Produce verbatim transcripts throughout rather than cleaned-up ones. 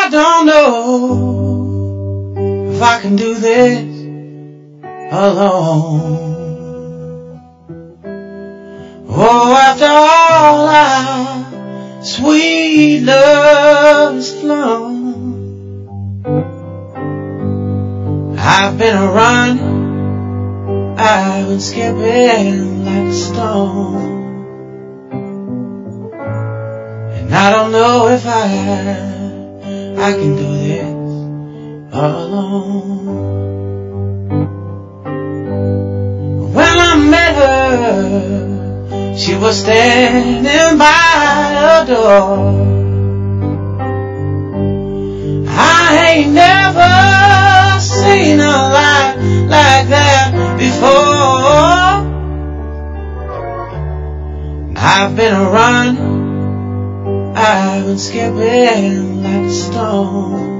I don't know if I can do this alone. Oh, after all our sweet love is flown, I've been a running, I've been skipping like a stone, and I don't know if I I can do this alone. When I met her, she was standing by a door. I ain't never seen a light like that before. I've been a running, I've been skipping like a stone,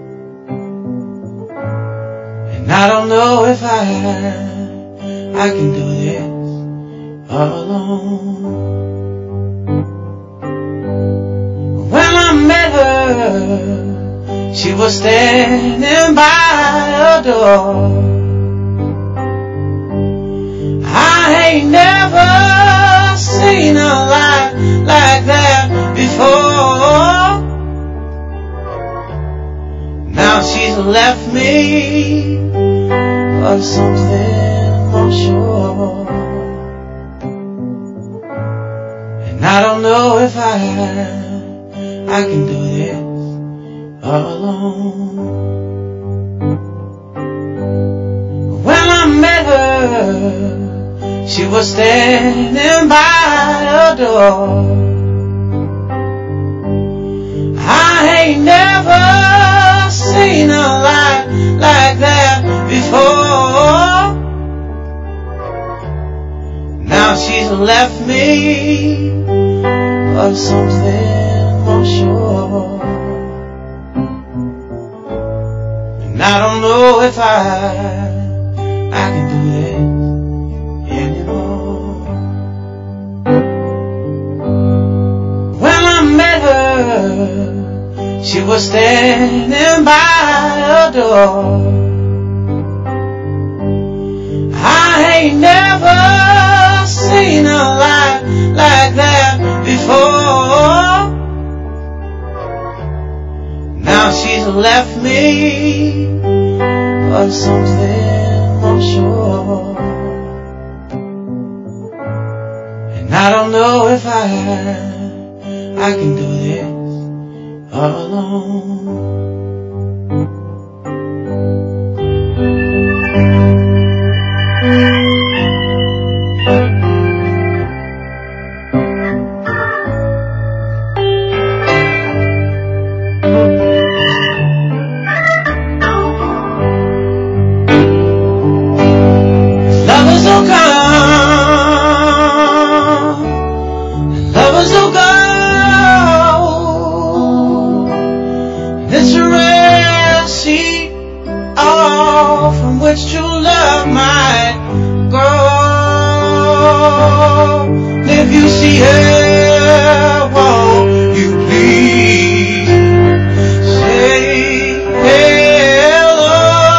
and I don't know if I I can do this alone. When I met her, she was standing by a door. I ain't never seen a light like that before. Now she's left me for something more sure, and I don't know if I I can do this alone. When I met her, she was standing by a door. I ain't never seen a light like that before. Now she's left me for something more sure, and I don't know if I I can do this anymore. When I met her, she was standing by a door. I ain't never seen a light like that before. Now she's left me for something more sure, and I don't know if I I can do this alone. Lovers will come, and lovers will go. It's a rare sea, all from which true love might grow. And if you see her, won't you please say hello?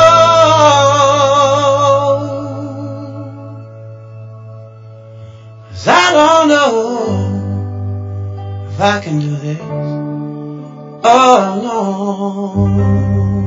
'Cause I don't know if I can do this alone.